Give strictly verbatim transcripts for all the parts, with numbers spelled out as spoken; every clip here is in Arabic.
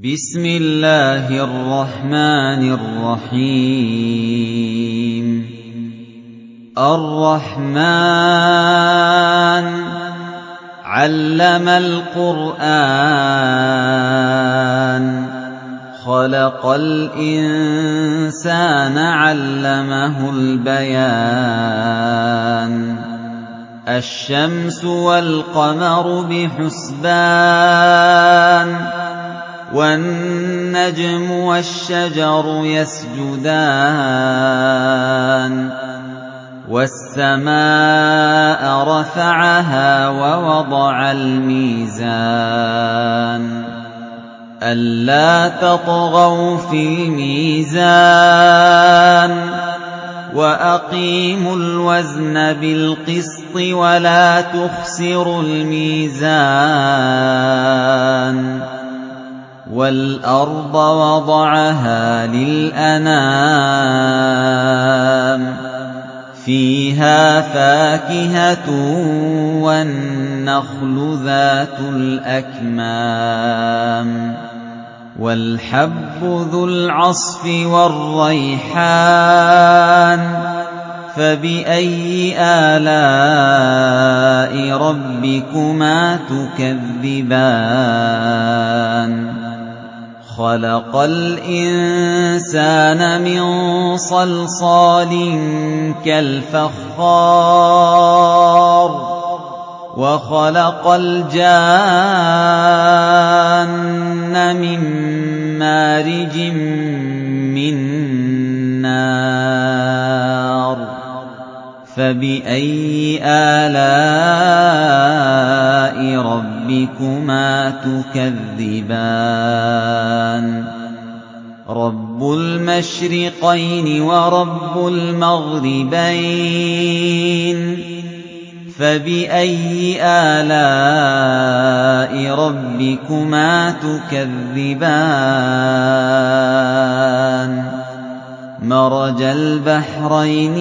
بسم الله الرحمن الرحيم الرحمن علم القرآن خلق الإنسان علمه البيان الشمس والقمر بحسبان والنجم والشجر يسجدان والسماء رفعها ووضع الميزان ألا تطغوا في الميزان وأقيموا الوزن بالقسط ولا تخسروا الميزان والأرض وضعها للأنام فيها فاكهة والنخل ذات الأكمام والحب ذو العصف والريحان فبأي آلاء ربكما تكذبان خلق الإنسان من صلصال كالفخار وخلق الجان من مارج من نار فبأي آلاء ربكما تكذبان رب المشرقين ورب المغربين فبأي آلاء ربكما تكذبان مرج البحرين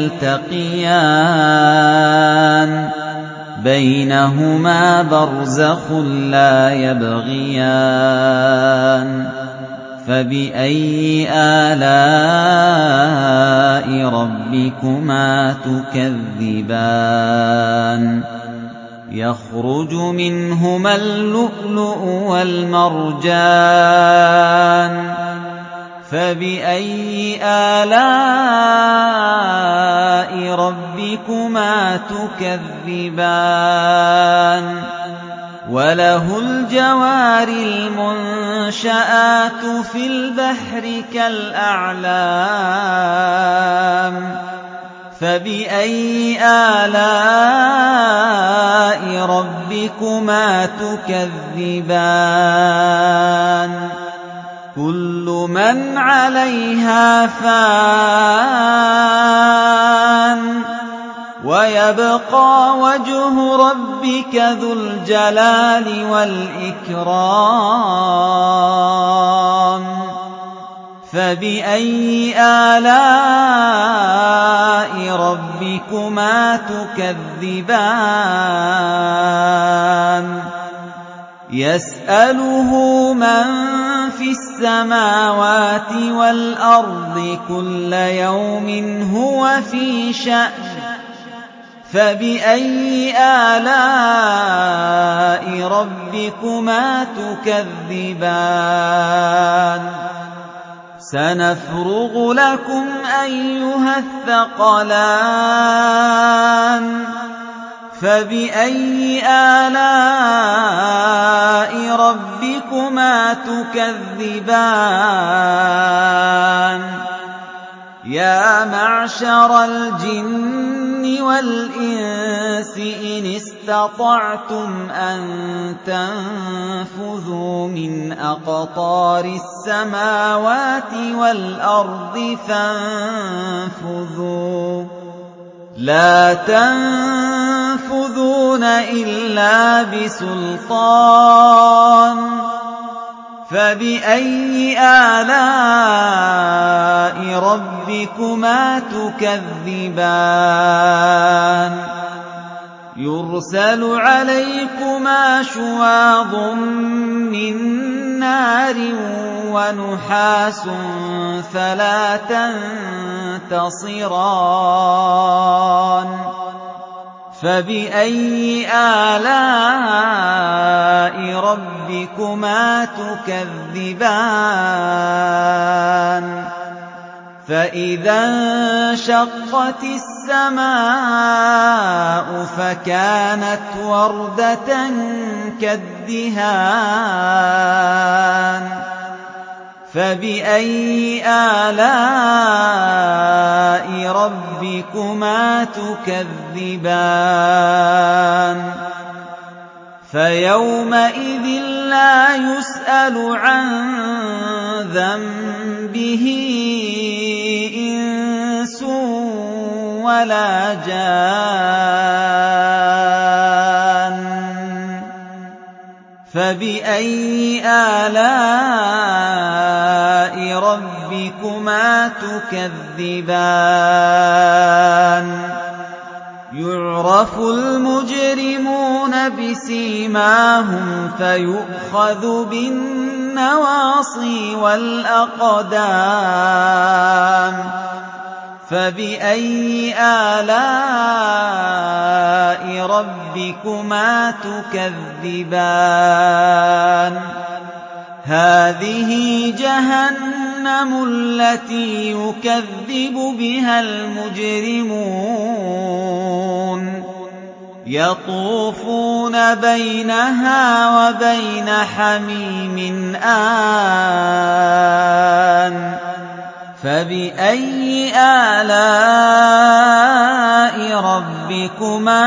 يلتقيان بينهما برزخ لا يبغيان فبأي آلاء ربكما تكذبان يخرج منهما اللؤلؤ والمرجان فبأي آلاء ربكما تكذبان وله الجوار المنشآت في البحر كالأعلام فبأي آلاء ربكما تكذبان كل من عليها فان ويبقى وجه ربك ذو الجلال والإكرام فبأي آلاء ربكما تكذبان يسأله من في السماوات والأرض كل يوم هو في شأن فبأي آلاء ربكما تكذبان سنفرغ لكم أيها الثقلان فبأي آلاء ربكما تكذبان يا معشر الجن والإنس إن استطعتم أن تنفذوا من أقطار السماوات والأرض فانفذوا لا تنفذون إلا بسلطان فبأي آلاء ربكما تكذبان يرسل عليكما شواظ من نَارٍ وَنُحَاسٌ فَلَا تَنتَصِرَانِ فَبِأَيِّ آلَاءِ رَبِّكُمَا تُكَذِّبَانِ فَإِذَا انشَقَّتِ السَّمَاءُ فَكَانَتْ وَرْدَةً كَالدِّهَانِ فَبِأَيِّ آلَاءِ رَبِّكُمَا تُكَذِّبَانِ فَيَوْمَئِذٍ لَّا يُسْأَلُ عَن ذَنبِهِ إِنسٌ وَلَا جَانٌّ فَبِأَيِّ آلَاءِ رَبِّكُمَا تُكَذِّبَانِ يُعْرَفُ الْمُجْرِمُونَ بِسِيمَاهُمْ فَيُؤْخَذُ بِالنَّوَاصِي وَالْأَقْدَامِ فَبِأَيِّ آلَاءِ رَبِّكُمَا تُكَذِّبَانِ هَٰذِهِ جَهَنَّمُ الَّتِي يُكَذِّبُ بِهَا الْمُجْرِمُونَ يَطُوفُونَ بَيْنَهَا وَبَيْنَ حَمِيمٍ آنٍ فَبِأَيِّ آلَاءِ رَبِّكُمَا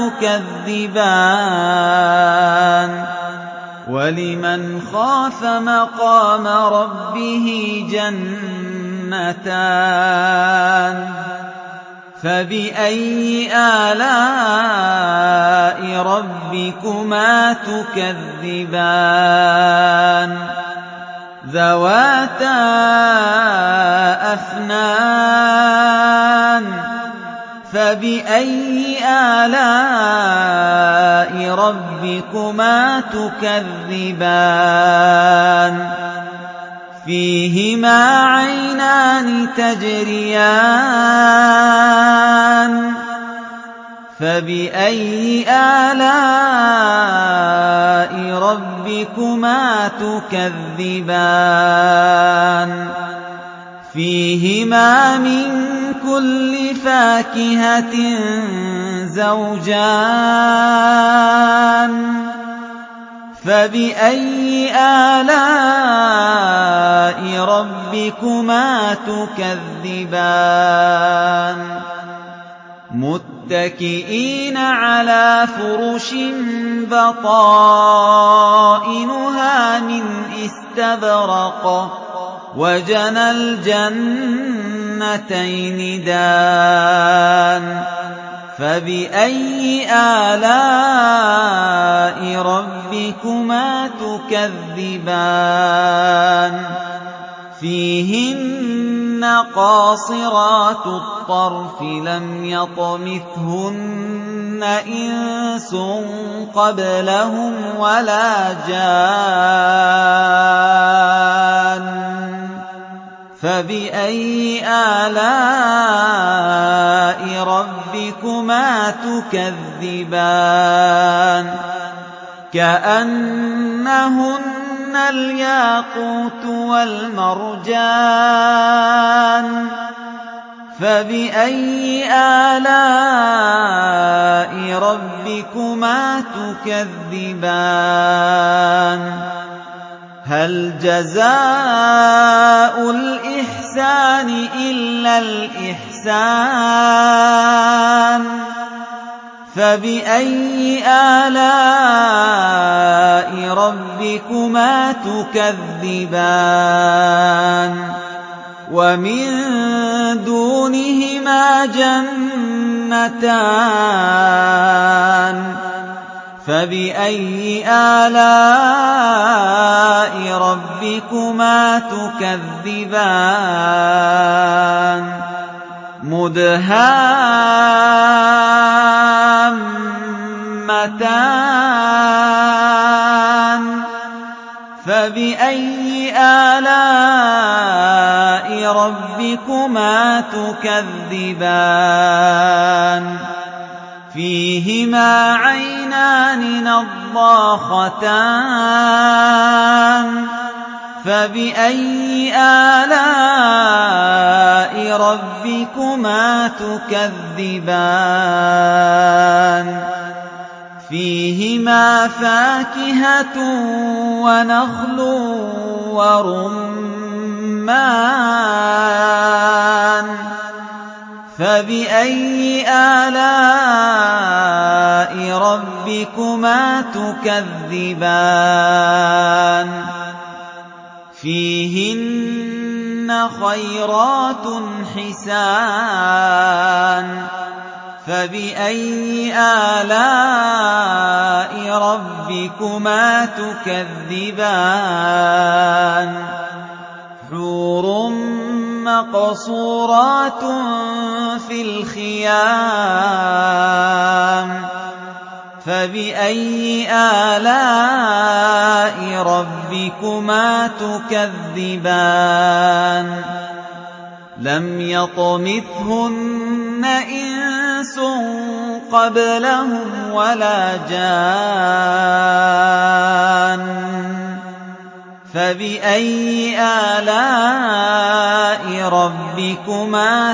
تُكَذِّبَانِ وَلِمَنْ خَافَ مَقَامَ رَبِّهِ جَنَّتَانِ فَبِأَيِّ آلَاءِ رَبِّكُمَا تُكَذِّبَانِ ذَوَاتَا أَفْنَانٍ فَبِأَيِّ آلَاءِ رَبِّكُمَا تُكَذِّبَانِ فِيهِمَا عَيْنَانِ تَجْرِيَانِ فَبِأَيِّ آلَاءِ رَبِّكُمَا تُكَذِّبَانِ فِيهِمَا مِن كُلِّ فَاكِهَةٍ زَوْجَانِ فَبِأَيِّ آلَاءِ رَبِّكُمَا تُكَذِّبَانِ مُتَّكِئِينَ عَلَىٰ فُرُشٍ بَطَائِنُهَا مِنْ إِسْتَبْرَقٍ وَجَنَى الْجَنَّتَيْنِ دَانٍ فَبِأَيِّ آلَاءِ رَبِّكُمَا تُكَذِّبَانِ فِيهِنَّ قَاصِرَاتُ الطَّرْفِ لَمْ يَطْمِثْهُنَّ إِنسٌ قَبْلَهُمْ وَلَا جَانٌّ فَبِأَيِّ آلَاءِ رَبِّكُمَا تُكَذِّبَانِ كَأَنَّهُنَّ الْيَاقُوتُ وَالْمَرْجَانُ فَبِأَيِّ آلَاءِ رَبِّكُمَا تُكَذِّبَانِ هَلْ جَزَاءُ الْإِحْسَانِ إِلَّا الْإِحْسَانُ فَبِأَيِّ آلَاءِ رَبِّكُمَا تُكَذِّبَانِ وَمِن دُونِهِمَا جَنَّتَانِ فَبِأَيِّ آلَاءِ رَبِّكُمَا تُكَذِّبَانِ مُدْهَامَّتَانِ فَبِأَيِّ آلَاءِ رَبِّكُمَا تُكَذِّبَانِ فِيهِمَا عَيْنَانِ نَضَّاخَتَانِ فَبِأَيِّ آلَاءِ رَبِّكُمَا تُكَذِّبَانِ فِيهِمَا فَاكِهَةٌ وَنَخْلٌ وَرُمَّانٌ فَبِأَيِّ آلَاءِ رَبِّكُمَا تُكَذِّبَانِ فِيهِنَّ خَيْرَاتٌ حِسَانٌ فَبِأَيِّ آلَاءِ رَبِّكُمَا تُكَذِّبَانِ حُورٌ مَّقْصُورَاتٌ فِي الْخِيَامِ فَبِأَيِّ آلَاءِ رَبِّكُمَا تُكَذِّبَانِ لَمْ يَطْمِثْهُنَّ إِنسٌ قَبْلَهُمْ وَلَا جَانٌّ فَبِأَيِّ آلَاءِ رَبِّكُمَا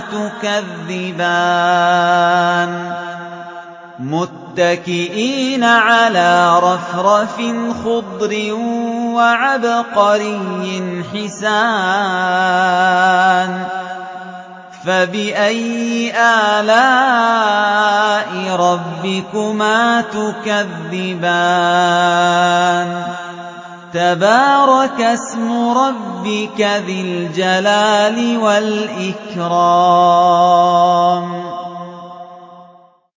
تُكَذِّبَانِ مُتَّكِئِينَ عَلَىٰ رَفْرَفٍ خُضْرٍ وَعَبْقَرِيٍّ حِسَانٍ فَبِأَيِّ آلَاءِ رَبِّكُمَا تُكَذِّبَانِ تَبَارَكَ اسْمُ رَبِّكَ ذِي الْجَلَالِ وَالْإِكْرَامِ